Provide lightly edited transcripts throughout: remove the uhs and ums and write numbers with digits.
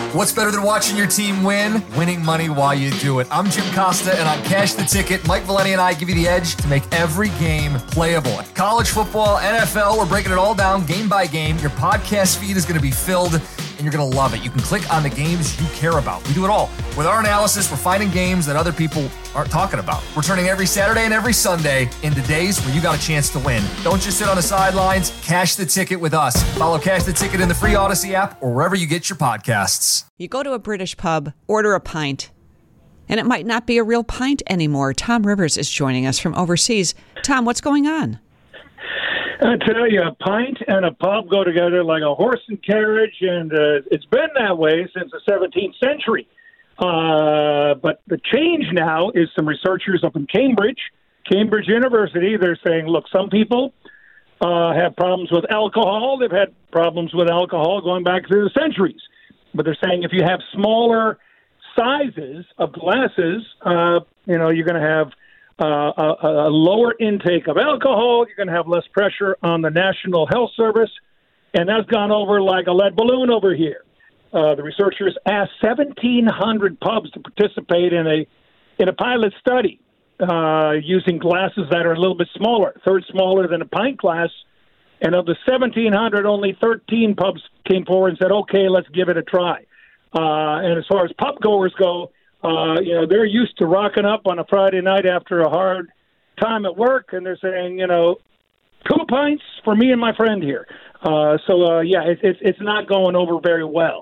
What's better than watching your team win? Winning money while you do it. I'm Jim Costa, and on Cash the Ticket, Mike Valeni and I give you the edge to make every game playable. College football, NFL, we're breaking it all down game by game. Your podcast feed is going to be filled, and you're going to love it. You can click on the games you care about. We do it all. With our analysis, we're finding games that other people aren't talking about. We're turning every Saturday and every Sunday into days where you got a chance to win. Don't just sit on the sidelines. Cash the Ticket with us. Follow Cash the Ticket in the free Odyssey app or wherever you get your podcasts. You go to a British pub, order a pint, and it might not be a real pint anymore. Tom Rivers is joining us from overseas. Tom, what's going on? I tell you, a pint and a pub go together like a horse and carriage, and it's been that way since the 17th century. But the change now is some researchers up in Cambridge University, they're saying, look, some people have problems with alcohol. They've had problems with alcohol going back through the centuries. But they're saying if you have smaller sizes of glasses, you're going to have a lower intake of alcohol. You're going to have less pressure on the National Health Service. And that's gone over like a lead balloon over here. The researchers asked 1,700 pubs to participate in a pilot study using glasses that are a little bit smaller, a third smaller than a pint glass. And of the 1,700, only 13 pubs came forward and said, okay, let's give it a try. And as far as pub goers go, they're used to rocking up on a Friday night after a hard time at work, and they're saying, 2 pints for me and my friend here. It's not going over very well.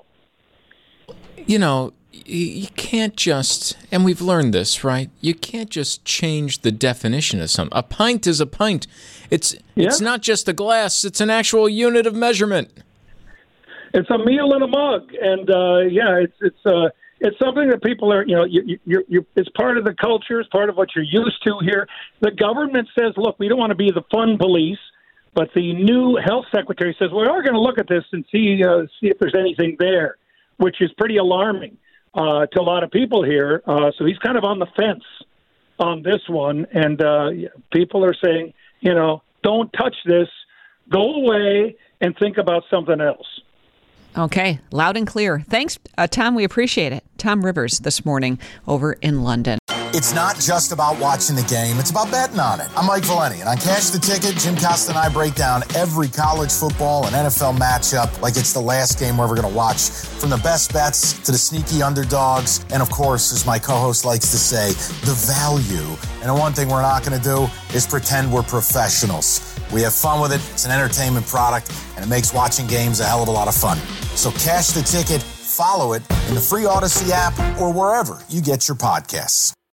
You can't just, and we've learned this, right? You can't just change the definition of something. A pint is a pint. It's not just a glass. It's an actual unit of measurement. It's a meal in a mug, and it's something that people are, it's part of the culture. It's part of what you're used to here. The government says, look, we don't want to be the fun police, but the new health secretary says, well, we're going to look at this and see if there's anything there, which is pretty alarming to a lot of people here. So he's kind of on the fence on this one, and people are saying, don't touch this, go away, and think about something else. Okay, loud and clear. Thanks, Tom. We appreciate it. Tom Rivers this morning over in London. It's not just about watching the game. It's about betting on it. I'm Mike Valeni, and on Cash the Ticket, Jim Costa and I break down every college football and NFL matchup like it's the last game we're ever going to watch, from the best bets to the sneaky underdogs, and of course, as my co-host likes to say, the value. And the one thing we're not going to do is pretend we're professionals. We have fun with it. It's an entertainment product, and it makes watching games a hell of a lot of fun. So Cash the Ticket, follow it in the free Odyssey app or wherever you get your podcasts.